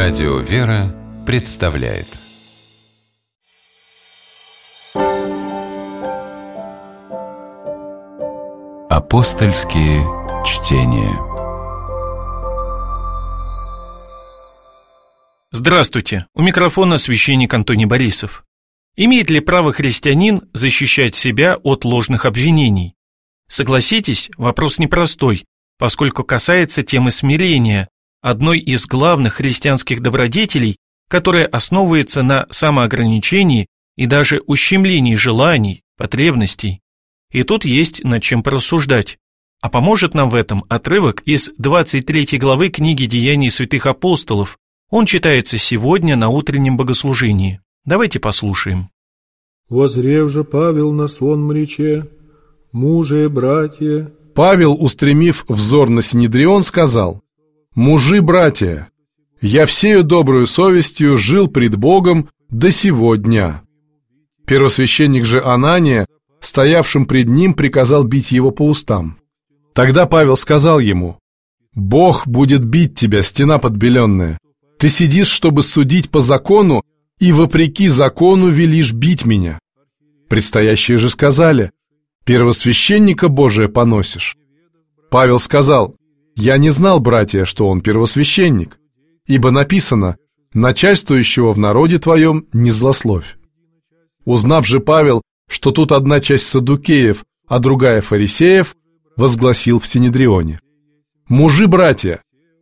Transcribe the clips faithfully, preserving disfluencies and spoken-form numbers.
Радио «Вера» представляет Апостольские чтения. Здравствуйте! У микрофона священник Антоний Борисов. Имеет ли право христианин защищать себя от ложных обвинений? Согласитесь, вопрос непростой, поскольку касается темы смирения, одной из главных христианских добродетелей, которая основывается на самоограничении и даже ущемлении желаний, потребностей. И тут есть над чем порассуждать. А поможет нам в этом отрывок из двадцать третьей главы книги «Деяний святых апостолов». Он читается сегодня на утреннем богослужении. Давайте послушаем. «Возрев же Павел на сон рече, мужи и братья». Павел, устремив взор на Синедрион, сказал: «Мужи, братья, я всею добрую совестью жил пред Богом до сего дня». Первосвященник же Анания, стоявшим пред ним, приказал бить его по устам. Тогда Павел сказал ему: «Бог будет бить тебя, стена подбеленная. Ты сидишь, чтобы судить по закону, и вопреки закону велишь бить меня». Предстоящие же сказали: «Первосвященника Божия поносишь». Павел сказал: «Я не знал, братья, что он первосвященник, ибо написано: начальствующего в народе твоем не злословь». Узнав же Павел, что тут одна часть саддукеев, а другая фарисеев, возгласил в Синедрионе: «Мужи, братья,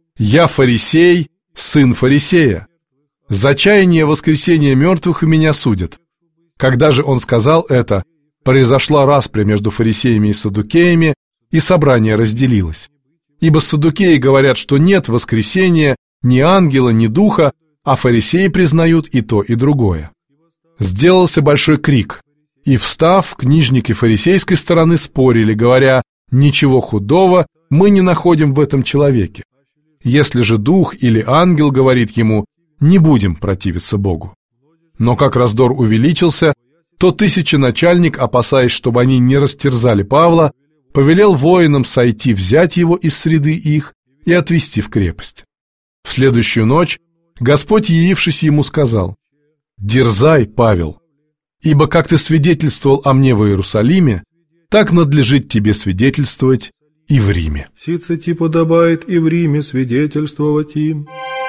я фарисей, сын фарисея. За чаяние воскресения мертвых у меня судят». Когда же он сказал это, произошла распря между фарисеями и саддукеями, и собрание разделилось. Ибо саддукеи говорят, что нет воскресения ни ангела, ни духа, а фарисеи признают и то, и другое. Сделался большой крик, и, встав, книжники фарисейской стороны спорили, говоря: «Ничего худого мы не находим в этом человеке. Если же дух или ангел говорит ему, не будем противиться Богу». Но как раздор увеличился, то тысяченачальник, опасаясь, чтобы они не растерзали Павла, повелел воинам сойти, взять его из среды их и отвести в крепость. В следующую ночь Господь, явившись ему, сказал: «Дерзай, Павел, ибо как ты свидетельствовал о мне в Иерусалиме, так надлежит тебе свидетельствовать и в Риме». Сице ти подобает и в Риме свидетельствовать им.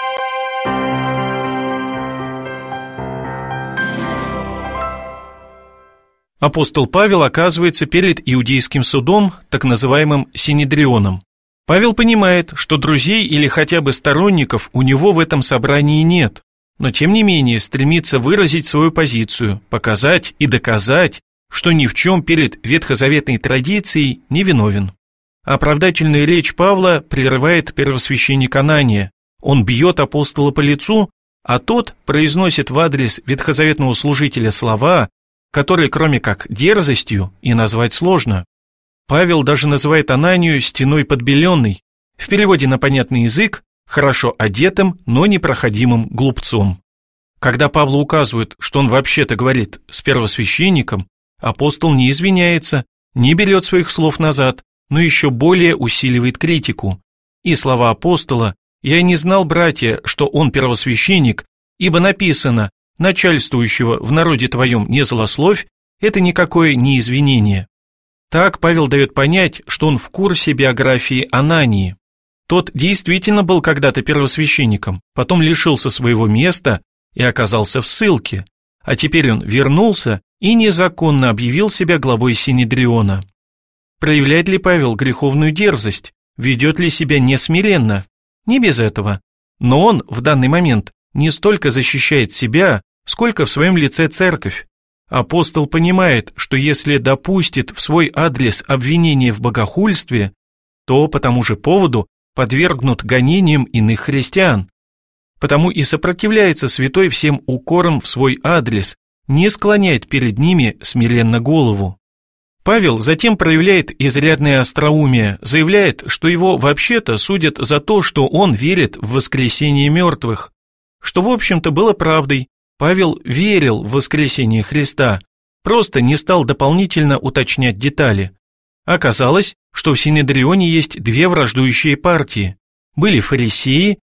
Апостол Павел оказывается перед иудейским судом, так называемым Синедрионом. Павел понимает, что друзей или хотя бы сторонников у него в этом собрании нет, но тем не менее стремится выразить свою позицию, показать и доказать, что ни в чем перед ветхозаветной традицией не виновен. Оправдательную речь Павла прерывает первосвященник Анания. Он бьет апостола по лицу, а тот произносит в адрес ветхозаветного служителя слова, которые, кроме как дерзостью, и назвать сложно. Павел даже называет Ананию стеной подбеленной, в переводе на понятный язык хорошо одетым, но непроходимым глупцом. Когда Павлу указывают, что он вообще-то говорит с первосвященником, апостол не извиняется, не берет своих слов назад, но еще более усиливает критику. И слова апостола: «Я не знал, братья, что он первосвященник, ибо написано: начальствующего в народе твоем не злословь», это никакое не извинение. Так Павел дает понять, что он в курсе биографии Анании. Тот действительно был когда-то первосвященником, потом лишился своего места и оказался в ссылке, а теперь он вернулся и незаконно объявил себя главой Синедриона. Проявляет ли Павел греховную дерзость? Ведет ли себя несмиренно? Не без этого. Но он в данный момент не столько защищает себя, сколько в своем лице церковь. Апостол понимает, что если допустит в свой адрес обвинение в богохульстве, то по тому же поводу подвергнут гонениям иных христиан. Потому и сопротивляется святой всем укорам в свой адрес, не склоняет перед ними смиренно голову. Павел затем проявляет изрядное остроумие, заявляет, что его вообще-то судят за то, что он верит в воскресение мертвых, что в общем-то было правдой. Павел верил в воскресение Христа, просто не стал дополнительно уточнять детали. Оказалось, что в Синедрионе есть две враждующие партии. Были фарисеи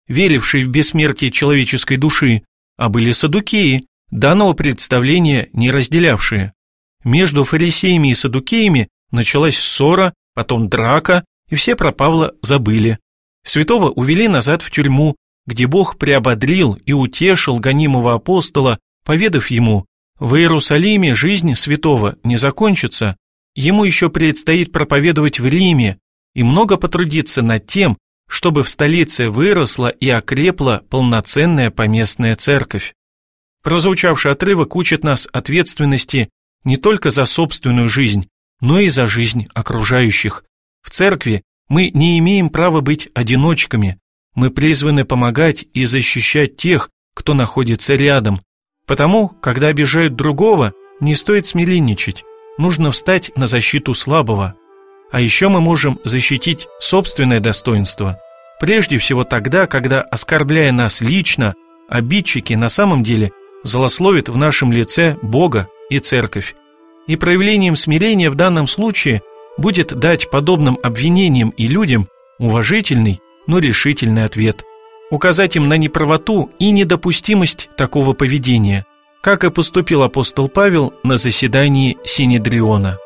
верившие в бессмертие человеческой души, а были саддукеи, данного представления не разделявшие. Между фарисеями и саддукеями началась ссора, потом драка, и все про Павла забыли. Святого увели назад в тюрьму, где Бог приободрил и утешил гонимого апостола, поведав ему: в Иерусалиме жизнь святого не закончится, ему еще предстоит проповедовать в Риме и много потрудиться над тем, чтобы в столице выросла и окрепла полноценная поместная церковь. Прозвучавший отрывок учит нас ответственности не только за собственную жизнь, но и за жизнь окружающих. В церкви мы не имеем права быть одиночками, мы призваны помогать и защищать тех, кто находится рядом. Потому, когда обижают другого, не стоит смиренничать, нужно встать на защиту слабого. А еще мы можем защитить собственное достоинство. Прежде всего тогда, когда, оскорбляя нас лично, обидчики на самом деле злословят в нашем лице Бога и Церковь. И проявлением смирения в данном случае будет дать подобным обвинениям и людям уважительный, но решительный ответ. Указать им на неправоту и недопустимость такого поведения, как и поступил апостол Павел на заседании Синедриона.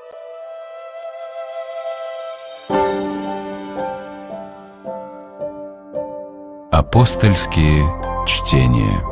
Апостольские чтения.